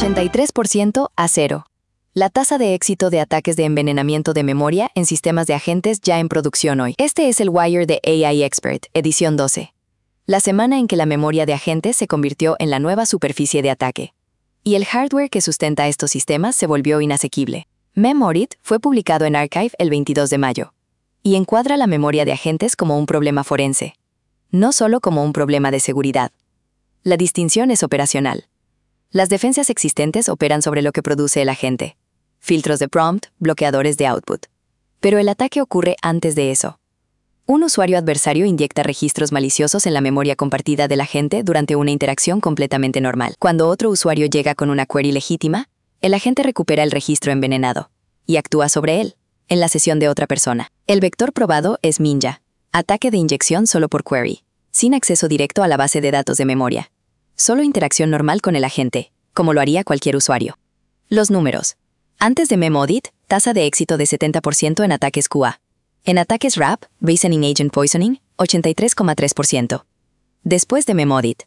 83% a 0. La tasa de éxito de ataques de envenenamiento de memoria en sistemas de agentes ya en producción hoy. Este es el Wire de AI Expert, edición 12. La semana en que la memoria de agentes se convirtió en la nueva superficie de ataque. Y el hardware que sustenta estos sistemas se volvió inasequible. MemAudit fue publicado en Archive el 22 de mayo. Y encuadra la memoria de agentes como un problema forense. No solo como un problema de seguridad. La distinción es operacional. Las defensas existentes operan sobre lo que produce el agente. Filtros de prompt, bloqueadores de output. Pero el ataque ocurre antes de eso. Un usuario adversario inyecta registros maliciosos en la memoria compartida del agente durante una interacción completamente normal. Cuando otro usuario llega con una query legítima, el agente recupera el registro envenenado y actúa sobre él, en la sesión de otra persona. El vector probado es Ninja, ataque de inyección solo por query, sin acceso directo a la base de datos de memoria. Solo interacción normal con el agente, como lo haría cualquier usuario. Los números. Antes de MemAudit, tasa de éxito de 70% en ataques QA. En ataques RAP, Reasoning Agent Poisoning, 83,3%. Después de MemAudit,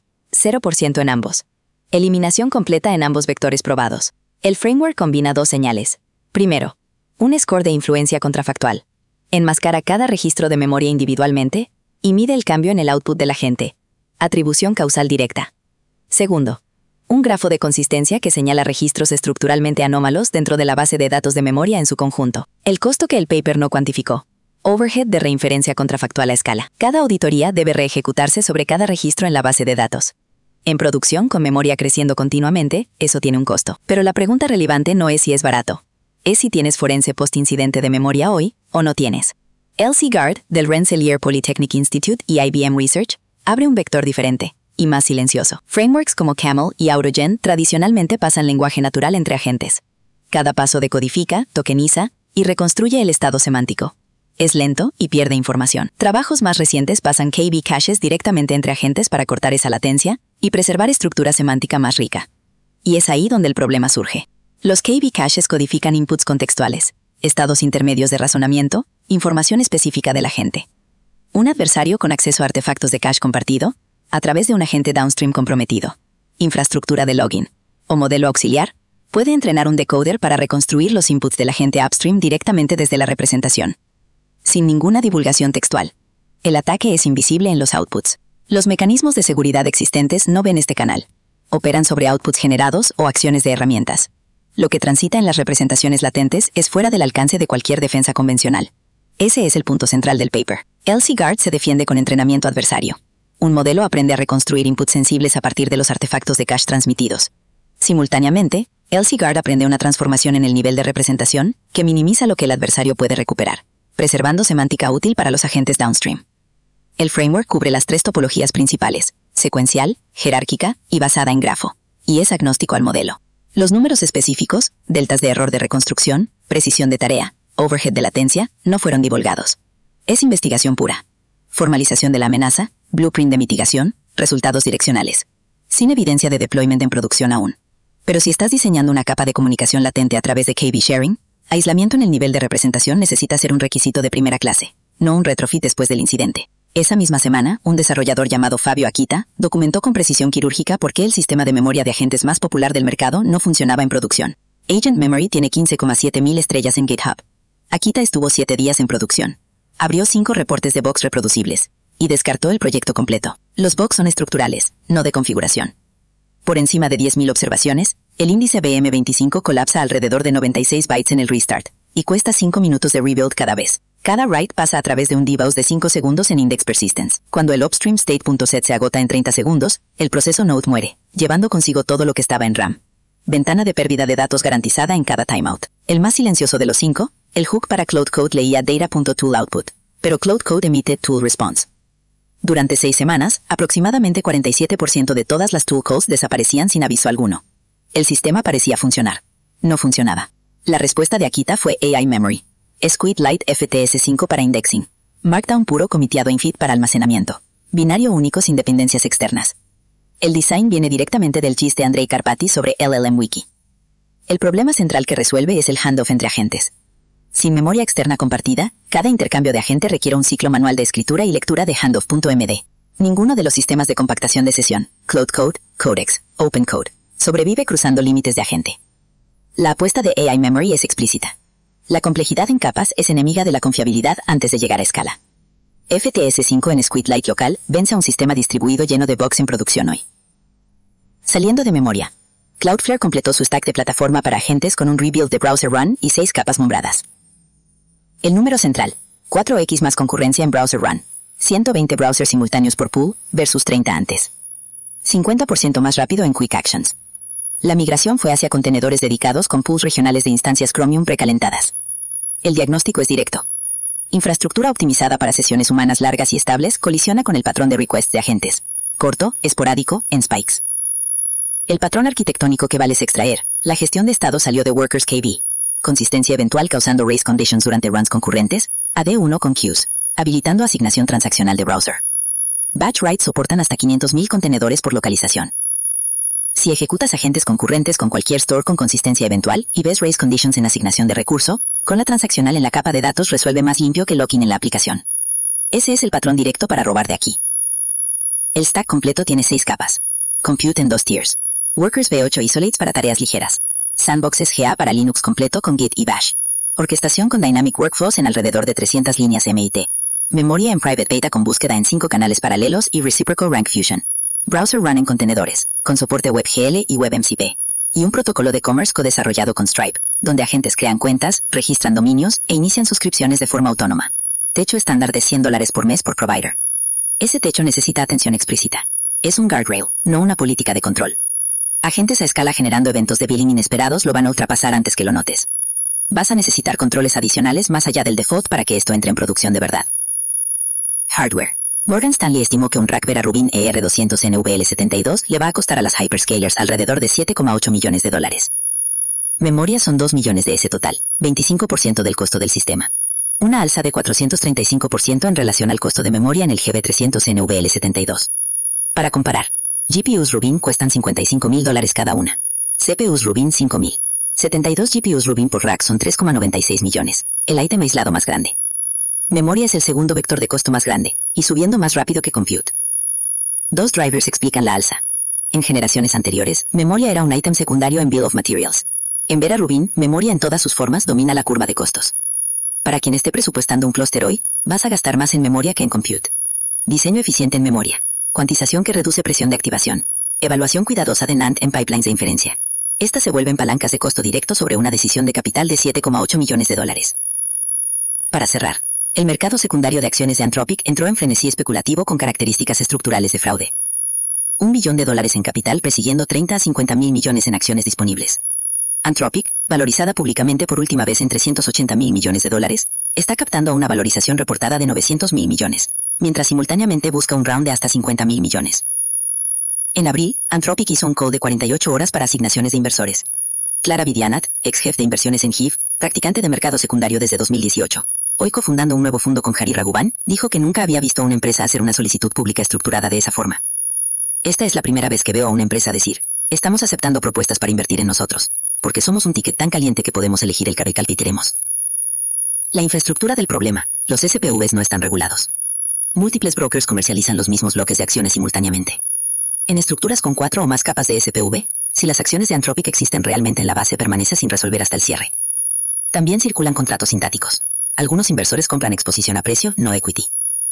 0% en ambos. Eliminación completa en ambos vectores probados. El framework combina dos señales. Primero, un score de influencia contrafactual. Enmascara cada registro de memoria individualmente y mide el cambio en el output del agente. Atribución causal directa. Segundo, un grafo de consistencia que señala registros estructuralmente anómalos dentro de la base de datos de memoria en su conjunto. El costo que el paper no cuantificó. Overhead de reinferencia contrafactual a escala. Cada auditoría debe reejecutarse sobre cada registro en la base de datos. En producción, con memoria creciendo continuamente, eso tiene un costo. Pero la pregunta relevante no es si es barato. Es si tienes forense post-incidente de memoria hoy o no tienes. Elsie Gard, del Rensselaer Polytechnic Institute y IBM Research, abre un vector diferente y más silencioso. Frameworks como Camel y Autogen tradicionalmente pasan lenguaje natural entre agentes. Cada paso decodifica, tokeniza y reconstruye el estado semántico. Es lento y pierde información. Trabajos más recientes pasan KB caches directamente entre agentes para cortar esa latencia y preservar estructura semántica más rica. Y es ahí donde el problema surge. Los KB caches codifican inputs contextuales, estados intermedios de razonamiento, información específica del agente. Un adversario con acceso a artefactos de cache compartido, a través de un agente downstream comprometido, infraestructura de login o modelo auxiliar, puede entrenar un decoder para reconstruir los inputs del agente upstream directamente desde la representación. Sin ninguna divulgación textual. El ataque es invisible en los outputs. Los mecanismos de seguridad existentes no ven este canal. Operan sobre outputs generados o acciones de herramientas. Lo que transita en las representaciones latentes es fuera del alcance de cualquier defensa convencional. Ese es el punto central del paper. Elsie Gard se defiende con entrenamiento adversario. Un modelo aprende a reconstruir inputs sensibles a partir de los artefactos de cache transmitidos. Simultáneamente, Elsie Gard aprende una transformación en el nivel de representación que minimiza lo que el adversario puede recuperar, preservando semántica útil para los agentes downstream. El framework cubre las tres topologías principales: secuencial, jerárquica y basada en grafo, y es agnóstico al modelo. Los números específicos, deltas de error de reconstrucción, precisión de tarea, overhead de latencia, no fueron divulgados. Es investigación pura. Formalización de la amenaza, blueprint de mitigación, resultados direccionales. Sin evidencia de deployment en producción aún. Pero si estás diseñando una capa de comunicación latente a través de KB sharing, aislamiento en el nivel de representación necesita ser un requisito de primera clase, no un retrofit después del incidente. Esa misma semana, un desarrollador llamado Fabio Akita documentó con precisión quirúrgica por qué el sistema de memoria de agentes más popular del mercado no funcionaba en producción. Agent Memory tiene 15,7 mil estrellas en GitHub. Akita estuvo 7 días en producción. Abrió 5 reportes de bugs reproducibles y descartó el proyecto completo. Los bugs son estructurales, no de configuración. Por encima de 10.000 observaciones, el índice BM25 colapsa alrededor de 96 bytes en el restart y cuesta 5 minutos de rebuild cada vez. Cada write pasa a través de un debug de 5 segundos en index persistence. Cuando el upstream state.set se agota en 30 segundos, el proceso node muere, llevando consigo todo lo que estaba en RAM. Ventana de pérdida de datos garantizada en cada timeout. El más silencioso de los 5, el hook para Cloud Code leía data.tool output, pero Cloud Code emite tool response. Durante 6 semanas, aproximadamente 47% de todas las tool calls desaparecían sin aviso alguno. El sistema parecía funcionar. No funcionaba. La respuesta de Akita fue AI Memory. SquidLite FTS5 para indexing. Markdown puro comiteado infit para almacenamiento. Binario único sin dependencias externas. El design viene directamente del chiste de Andrei Karpathy sobre LLM Wiki. El problema central que resuelve es el handoff entre agentes. Sin memoria externa compartida, cada intercambio de agente requiere un ciclo manual de escritura y lectura de handoff.md. Ninguno de los sistemas de compactación de sesión, Cloud Code, Codex, OpenCode, Sobrevive cruzando límites de agente. La apuesta de AI Memory es explícita. La complejidad en capas es enemiga de la confiabilidad antes de llegar a escala. FTS5 en SquidLight local vence a un sistema distribuido lleno de bugs en producción hoy. Saliendo de memoria, Cloudflare completó su stack de plataforma para agentes con un rebuild de Browser Run y 6 capas nombradas. El número central, 4x más concurrencia en Browser Run, 120 browsers simultáneos por pool versus 30 antes. 50% más rápido en Quick Actions. La migración fue hacia contenedores dedicados con pools regionales de instancias Chromium precalentadas. El diagnóstico es directo. Infraestructura optimizada para sesiones humanas largas y estables colisiona con el patrón de requests de agentes. Corto, esporádico, en spikes. El patrón arquitectónico que vale es extraer. La gestión de estado salió de Workers KB. Consistencia eventual causando race conditions durante runs concurrentes. AD1 con queues. Habilitando asignación transaccional de browser. Batch writes soportan hasta 500.000 contenedores por localización. Si ejecutas agentes concurrentes con cualquier store con consistencia eventual y ves race conditions en asignación de recurso, con la transaccional en la capa de datos resuelve más limpio que locking en la aplicación. Ese es el patrón directo para robar de aquí. El stack completo tiene 6 capas. Compute en 2 tiers. Workers V8 isolates para tareas ligeras. Sandboxes GA para Linux completo con Git y Bash. Orquestación con Dynamic Workflows en alrededor de 300 líneas MIT. Memoria en Private Beta con búsqueda en 5 canales paralelos y Reciprocal Rank Fusion. Browser Run en contenedores, con soporte WebGL y WebMCP. Y un protocolo de commerce codesarrollado con Stripe, donde agentes crean cuentas, registran dominios e inician suscripciones de forma autónoma. Techo estándar de $100 por mes por provider. Ese techo necesita atención explícita. Es un guardrail, no una política de control. Agentes a escala generando eventos de billing inesperados lo van a ultrapasar antes que lo notes. Vas a necesitar controles adicionales más allá del default para que esto entre en producción de verdad. Hardware. Morgan Stanley estimó que un rack Vera Rubin ER200 NVL72 le va a costar a las hyperscalers alrededor de $7,8 millones. Memoria son 2 millones de ese total, 25% del costo del sistema. Una alza de 435% en relación al costo de memoria en el GB300 NVL72. Para comparar, GPUs Rubin cuestan $55.000 cada una. CPUs Rubin $5.000. 72 GPUs Rubin por rack son 3,96 millones, el ítem aislado más grande. Memoria es el segundo vector de costo más grande, y subiendo más rápido que compute. 2 drivers explican la alza. En generaciones anteriores, memoria era un ítem secundario en Bill of Materials. En Vera Rubin, memoria en todas sus formas domina la curva de costos. Para quien esté presupuestando un clúster hoy, vas a gastar más en memoria que en compute. Diseño eficiente en memoria. Cuantización que reduce presión de activación. Evaluación cuidadosa de NAND en pipelines de inferencia. Estas se vuelven palancas de costo directo sobre una decisión de capital de $7,8 millones. Para cerrar, el mercado secundario de acciones de Anthropic entró en frenesí especulativo con características estructurales de fraude. $1 billón en capital persiguiendo 30 a 50.000 millones en acciones disponibles. Anthropic, valorizada públicamente por última vez en $380.000 millones, está captando a una valorización reportada de $900.000 millones, mientras simultáneamente busca un round de hasta $50.000 millones. En abril, Anthropic hizo un call de 48 horas para asignaciones de inversores. Clara Vidianat, ex jefe de inversiones en HIV, practicante de mercado secundario desde 2018, hoy cofundando un nuevo fondo con Hari Raghuvan, dijo que nunca había visto a una empresa hacer una solicitud pública estructurada de esa forma. Esta es la primera vez que veo a una empresa decir, estamos aceptando propuestas para invertir en nosotros, porque somos un ticket tan caliente que podemos elegir el carro y calpitiremos. La infraestructura del problema, los SPVs no están regulados. Múltiples brokers comercializan los mismos bloques de acciones simultáneamente. En estructuras con 4 o más capas de SPV, si las acciones de Anthropic existen realmente en la base permanece sin resolver hasta el cierre. También circulan contratos sintáticos. Algunos inversores compran exposición a precio, no equity.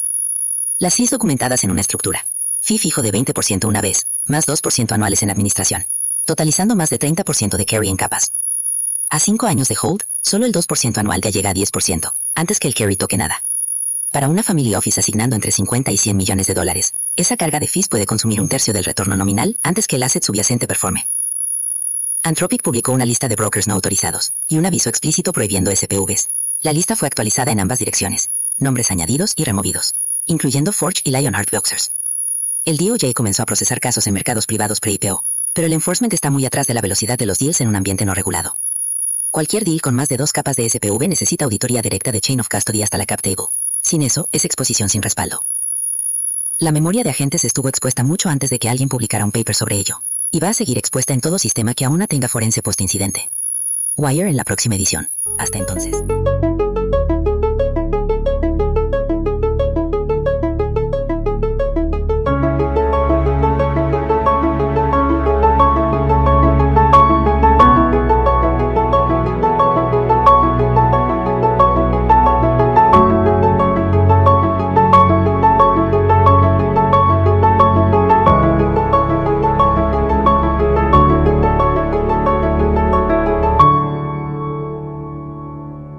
Las fees documentadas en una estructura. Fee fijo de 20% una vez, más 2% anuales en administración. Totalizando más de 30% de carry en capas. A 5 años de hold, solo el 2% anual ya llega a 10%, antes que el carry toque nada. Para una family office asignando entre 50 y 100 millones de dólares, esa carga de fees puede consumir un tercio del retorno nominal antes que el asset subyacente performe. Anthropic publicó una lista de brokers no autorizados y un aviso explícito prohibiendo SPVs. La lista fue actualizada en ambas direcciones, nombres añadidos y removidos, incluyendo Forge y Lionheart Boxers. El DOJ comenzó a procesar casos en mercados privados pre-IPO, pero el enforcement está muy atrás de la velocidad de los deals en un ambiente no regulado. Cualquier deal con más de 2 capas de SPV necesita auditoría directa de Chain of Custody hasta la cap table. Sin eso, es exposición sin respaldo. La memoria de agentes estuvo expuesta mucho antes de que alguien publicara un paper sobre ello, y va a seguir expuesta en todo sistema que aún no tenga forense post-incidente. Wire en la próxima edición. Hasta entonces.